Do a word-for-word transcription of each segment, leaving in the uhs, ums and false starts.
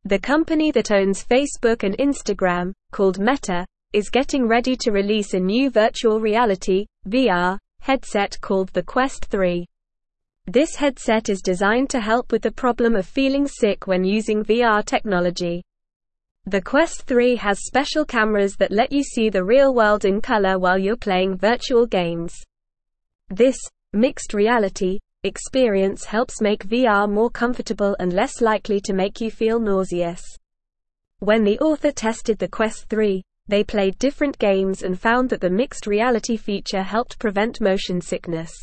The company that owns Facebook and Instagram, called Meta, is getting ready to release a new virtual reality (V R) headset called the Quest three. This headset is designed to help with the problem of feeling sick when using V R technology. The Quest three has special cameras that let you see the real world in color while you're playing virtual games. This mixed reality experience helps make V R more comfortable and less likely to make you feel nauseous. When the author tested the Quest three, they played different games and found that the mixed reality feature helped prevent motion sickness.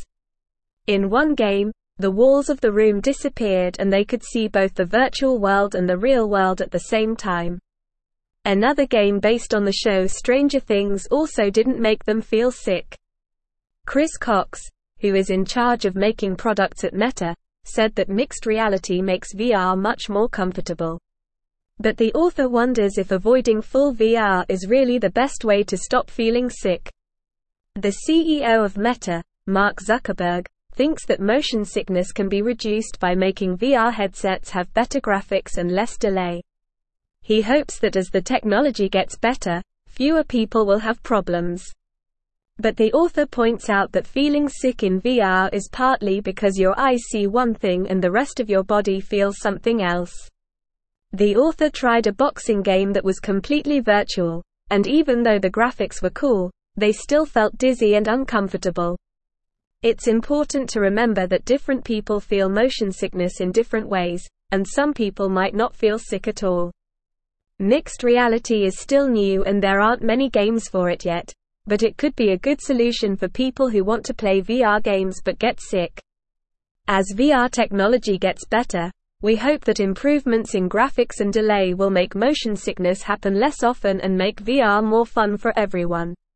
In one game, the walls of the room disappeared and they could see both the virtual world and the real world at the same time. Another game based on the show Stranger Things also didn't make them feel sick. Chris Cox, who is in charge of making products at Meta, said that mixed reality makes V R much more comfortable. But the author wonders if avoiding full V R is really the best way to stop feeling sick. The C E O of Meta, Mark Zuckerberg, thinks that motion sickness can be reduced by making V R headsets have better graphics and less delay. He hopes that as the technology gets better, fewer people will have problems. But the author points out that feeling sick in V R is partly because your eyes see one thing and the rest of your body feels something else. The author tried a boxing game that was completely virtual, and even though the graphics were cool, they still felt dizzy and uncomfortable. It's important to remember that different people feel motion sickness in different ways, and some people might not feel sick at all. Mixed reality is still new and there aren't many games for it yet, but it could be a good solution for people who want to play V R games but get sick. As V R technology gets better, we hope that improvements in graphics and delay will make motion sickness happen less often and make V R more fun for everyone.